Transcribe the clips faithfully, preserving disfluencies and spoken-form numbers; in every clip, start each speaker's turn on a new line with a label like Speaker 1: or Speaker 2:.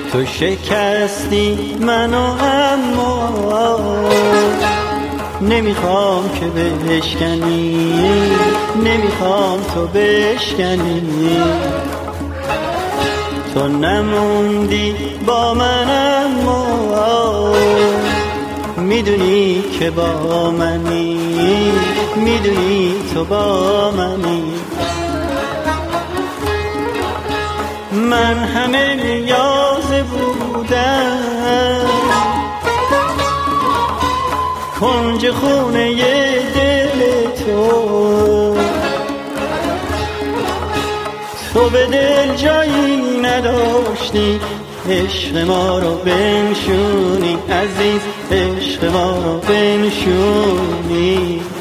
Speaker 1: تو شکستی منو اما نمیخوام که بشکنی، نمیخوام تو بشکنی. تو نموندی با من اما میدونی که با منی، میدونی تو با منی. من همه نیاز بودم کنج خونه دل تو، تو به دل جایی نداشتی عشق ما رو بنشونی عزیز، عشق ما رو بنشونی.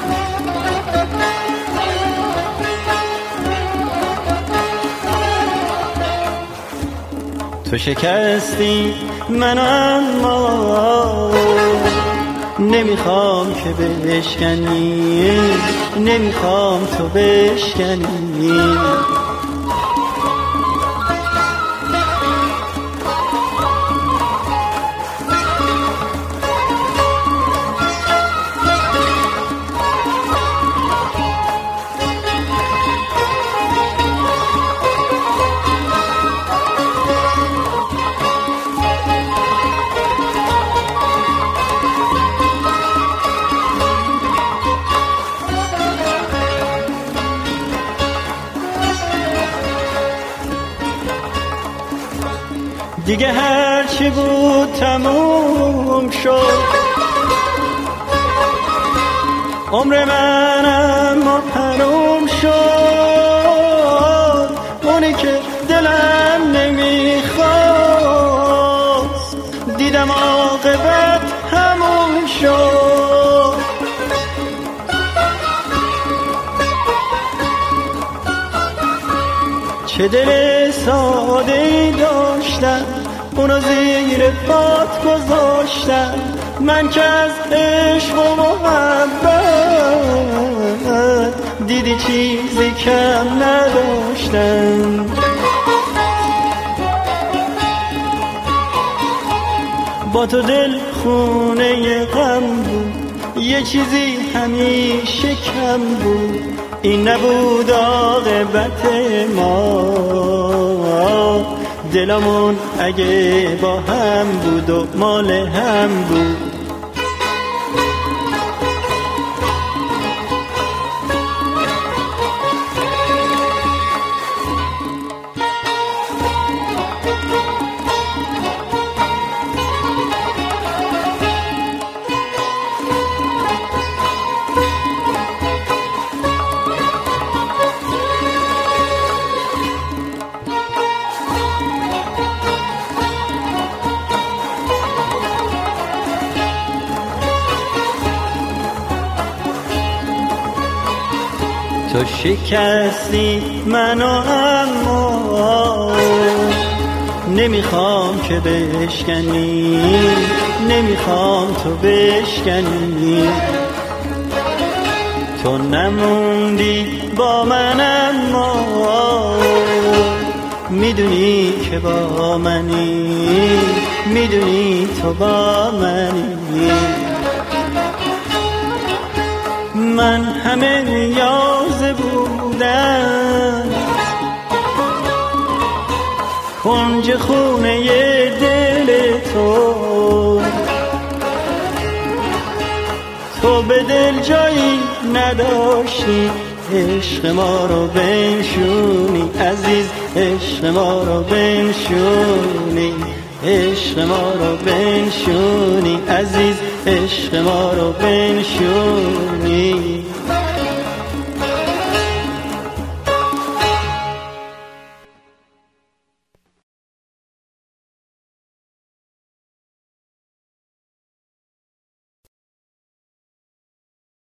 Speaker 1: تو شکستی منو اما نمیخوام که بشکنی، نمیخوام تو بشکنی. دیگه هرچی بود تموم شد، عمر منم محروم شد. اونی که دلم نمیخواست دیدم عاقبت همون شد. چه دل ساده‌ای داشتم، اونو زیر پات گذاشتم. من که از عشق و محبت دیدی چیزی کم نداشتم. با تو دل خونه غم بود، یه چیزی همیشه کم بود. این نبود عاقبت ما، دلمون اگه با هم بود و مال هم بود. تو شکستی منو اما نمیخوام که بشکنی، نمیخوام تو بشکنی. تو نموندی با من اما میدونی که با منی، میدونی تو با منی. من همه نیاز بودم کنج خونه دل تو، تو به دل جایی نداشتی عشق ما رو بنشونی عزیز، عشق ما رو بنشونی، عشق ما رو بنشونی عزیز، عشق ما رو بنشونی.